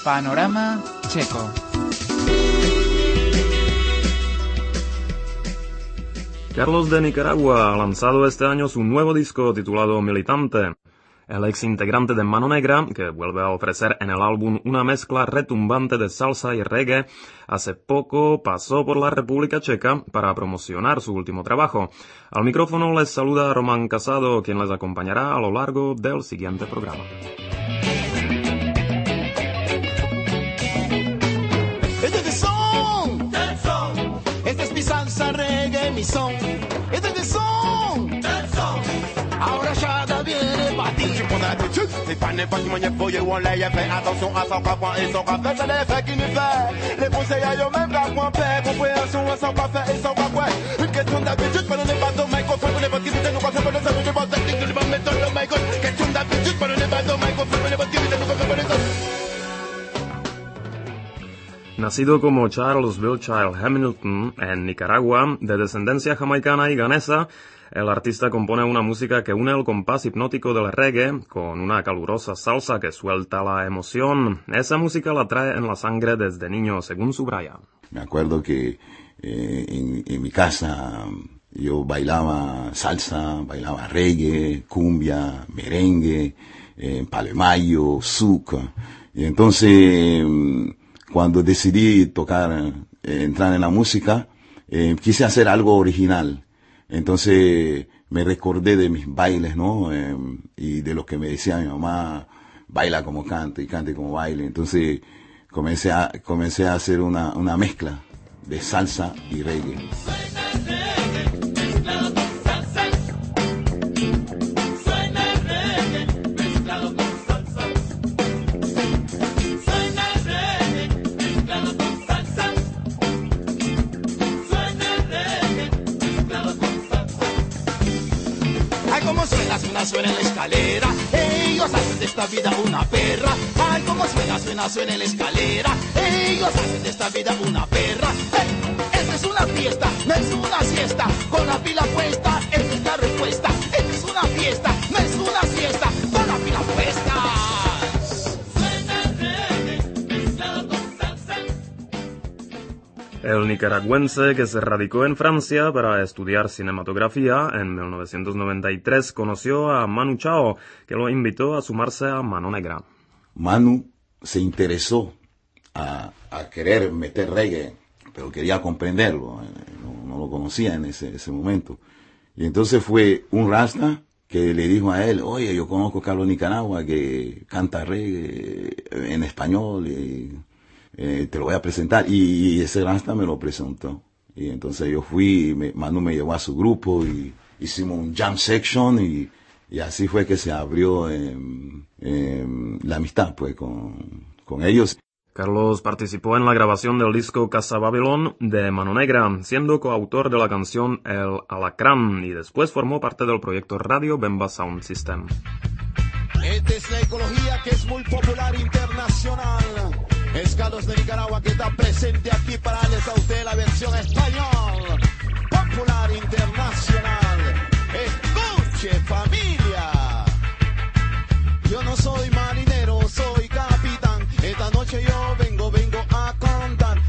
Panorama Checo. Carlos de Nicaragua ha lanzado este año su nuevo disco titulado Militante. El ex integrante de Mano Negra, que vuelve a ofrecer en el álbum una mezcla retumbante de salsa y reggae, hace poco pasó por la República Checa para promocionar su último trabajo. Al micrófono les saluda Román Casado, quien les acompañará a lo largo del siguiente programa. Este es mi son, este es mi salsa, reggae, mi son. Este es mi son, ahora ya viene pa' ti. C'est pas n'importe qui m'en faut, on l'a fait attention à son copain et son café, c'est l'effet qui nous fait. Les conseils à eux même qu'à point faire, compréhension à son café et son café. Une question d'habitude, pas donner pas de microphone, pour les votre qui nous conseille, pour les amis de votre technique, nous allons mettre le microphone. Question d'habitude, pas donner pas de microphone, pour les votre qui nous conseille, pour les autres. Nacido como Charles Wilchild Hamilton en Nicaragua, de descendencia jamaicana y ganesa, el artista compone una música que une el compás hipnótico del reggae con una calurosa salsa que suelta la emoción. Esa música la trae en la sangre desde niño, según subraya. Me acuerdo que en mi casa yo bailaba salsa, bailaba reggae, cumbia, merengue, palo de mayo, souk. Y entonces, cuando decidí tocar, entrar en la música, quise hacer algo original. Entonces me recordé de mis bailes, ¿no? Y de lo que me decía mi mamá, baila como cante y cante como baile. Entonces comencé a hacer una mezcla de salsa y reggae. Suena en la escalera, ellos hacen de esta vida una perra. Ay, como suena en la escalera, ellos hacen de esta vida una perra. Hey, esta es una fiesta, no es una siesta. Con la pila puesta, esta es la respuesta. Esta es una fiesta, no es una siesta. Con la pila puesta. El nicaragüense que se radicó en Francia para estudiar cinematografía en 1993 conoció a Manu Chao, que lo invitó a sumarse a Mano Negra. Manu se interesó a querer meter reggae, pero quería comprenderlo, no lo conocía en ese momento. Y entonces fue un rasta que le dijo a él, oye, yo conozco a Carlos Nicaragua que canta reggae en español y te lo voy a presentar. Y ese rasta me lo presentó. Y entonces yo fui, Manu me llevó a su grupo y hicimos un jam section y así fue que se abrió la amistad pues con ellos. Carlos participó en la grabación del disco Casa Babylon de Mano Negra, siendo coautor de la canción El Alacrán, y después formó parte del proyecto Radio Bemba Sound System. Esta es la ecología que es muy popular internacional. Es Carlos de Nicaragua que está presente aquí para darles a usted la versión español. Popular internacional. Escuche, familia. Yo no soy marinero, soy capitán. Esta noche yo vengo a cantar.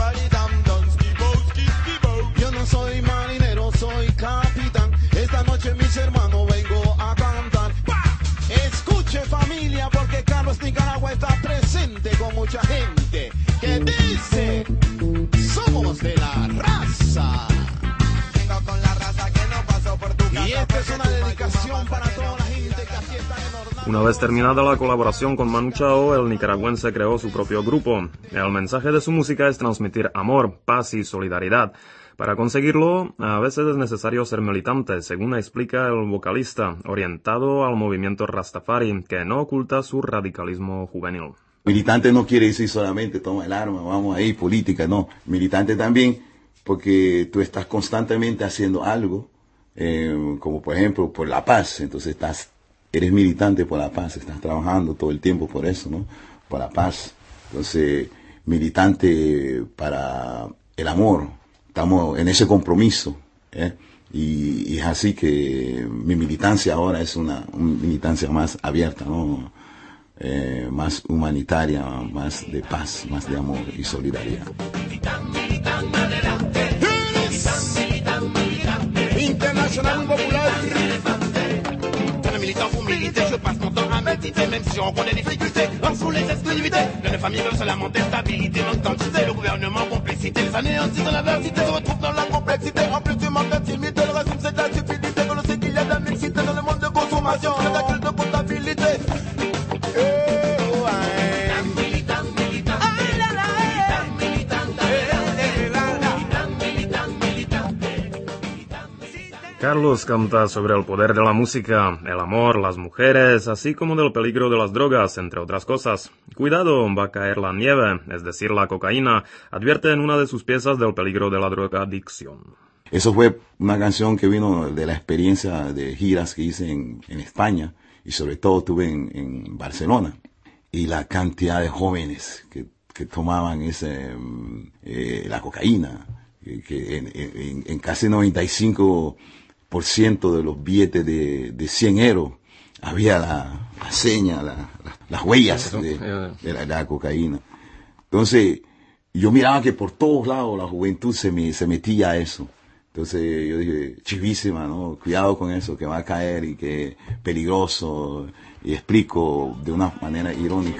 Yo no soy marinero, soy capitán. Esta noche mis hermanos vengo a cantar. Escuche, familia, porque Carlos Nicaragua está presente con mucha gente que dice: somos de la raza. Vengo con la raza que no pasó por tu casa. Y esta es una dedicación para toda la gente que aquí está en Orlando. Una vez terminada la colaboración con Manu Chao, el nicaragüense creó su propio grupo. El mensaje de su música es transmitir amor, paz y solidaridad. Para conseguirlo, a veces es necesario ser militante, según explica el vocalista, orientado al movimiento Rastafari, que no oculta su radicalismo juvenil. Militante no quiere decir solamente toma el arma, vamos ahí, política, no. Militante también porque tú estás constantemente haciendo algo, como por ejemplo por la paz, entonces eres militante por la paz, estás trabajando todo el tiempo por eso, ¿no? Por la paz. Entonces, militante para el amor. Estamos en ese compromiso, y es así que mi militancia ahora es una militancia más abierta, ¿no? más humanitaria, más de paz, más de amor y solidaridad. International muy popular. Militant pour militer, je passe mon temps à méditer, même si on connaît les difficultés, on sous les exclusivités. De nos familles veulent se lamenter, stabilité, non-quantité, le gouvernement, complicité, les anéantis dans l'adversité, se retrouvent dans la complexité, en plus du manque d'intimité, le résumé c'est de la stupidité, que l'on sait qu'il y a de la mixité dans le monde de consommation, le calcul de comptabilité. Carlos canta sobre el poder de la música, el amor, las mujeres, así como del peligro de las drogas, entre otras cosas. Cuidado, va a caer la nieve, es decir, la cocaína, advierte en una de sus piezas del peligro de la drogadicción. Eso fue una canción que vino de la experiencia de giras que hice en España, y sobre todo tuve en Barcelona. Y la cantidad de jóvenes que tomaban la cocaína, que en casi 95% de los billetes de 100 euros había la seña, las huellas de la cocaína. Entonces, yo miraba que por todos lados la juventud se metía a eso. Entonces yo dije, chivísima, ¿no? Cuidado con eso, que va a caer y que es peligroso. Y explico de una manera irónica.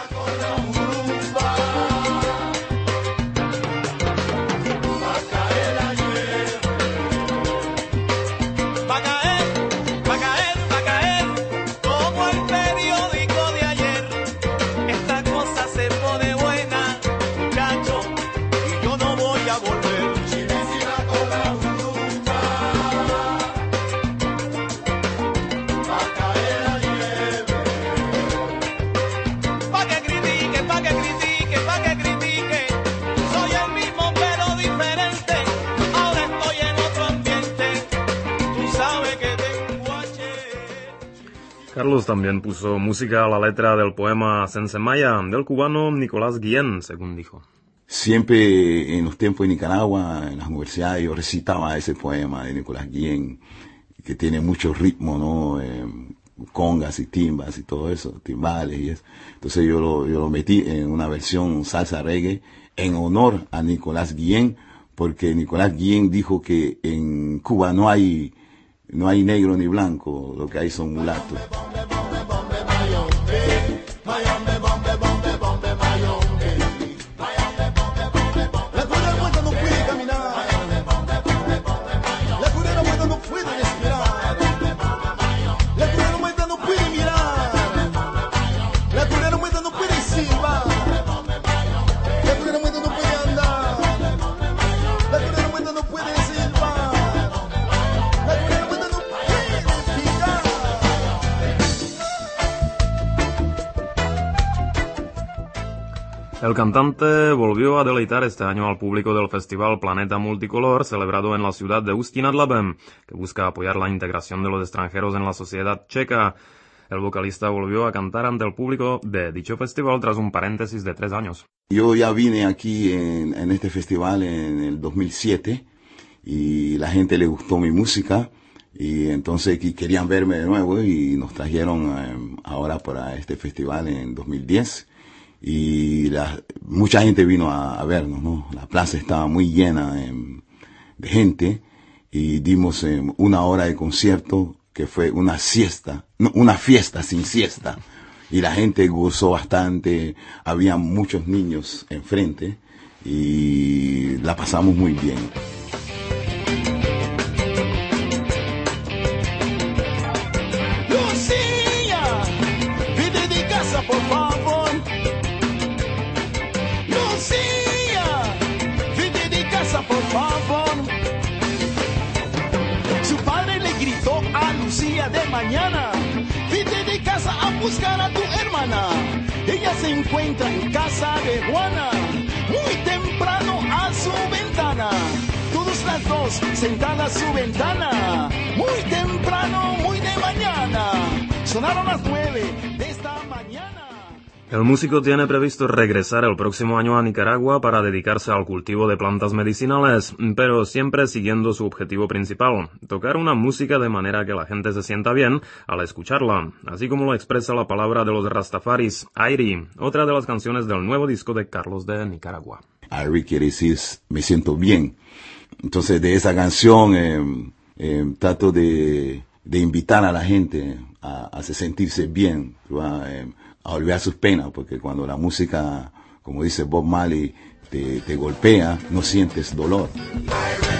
Carlos también puso música a la letra del poema Sensemaya del cubano Nicolás Guillén, según dijo. Siempre en los tiempos de Nicaragua, en las universidades, yo recitaba ese poema de Nicolás Guillén, que tiene mucho ritmo, ¿no? Congas y timbas y todo eso, timbales y eso. Entonces yo lo metí en una versión salsa reggae en honor a Nicolás Guillén, porque Nicolás Guillén dijo que en Cuba no hay negro ni blanco, lo que hay son mulatos. El cantante volvió a deleitar este año al público del festival Planeta Multicolor, celebrado en la ciudad de Ústí nad Labem, que busca apoyar la integración de los extranjeros en la sociedad checa. El vocalista volvió a cantar ante el público de dicho festival tras un paréntesis de 3 años. Yo ya vine aquí en este festival en el 2007 y la gente le gustó mi música y entonces querían verme de nuevo y nos trajeron ahora para este festival en 2010. Y mucha gente vino a vernos, ¿no? La plaza estaba muy llena de gente y dimos 1 hora de concierto que fue una fiesta sin siesta. Y la gente gozó bastante, había muchos niños enfrente y la pasamos muy bien. Lucía, vete de casa por favor. Por favor. Su padre le gritó a Lucía de mañana: vete de casa a buscar a tu hermana. Ella se encuentra en casa de Juana, muy temprano a su ventana. Todas las dos sentadas a su ventana, muy temprano, muy de mañana. Sonaron las 9 de esta mañana. El músico tiene previsto regresar el próximo año a Nicaragua para dedicarse al cultivo de plantas medicinales, pero siempre siguiendo su objetivo principal, tocar una música de manera que la gente se sienta bien al escucharla, así como lo expresa la palabra de los Rastafaris, Airi, otra de las canciones del nuevo disco de Carlos de Nicaragua. Airi quiere decir me siento bien. Entonces de esa canción trato de invitar a la gente a sentirse bien, a olvidar sus penas, porque cuando la música, como dice Bob Marley, te golpea, no sientes dolor.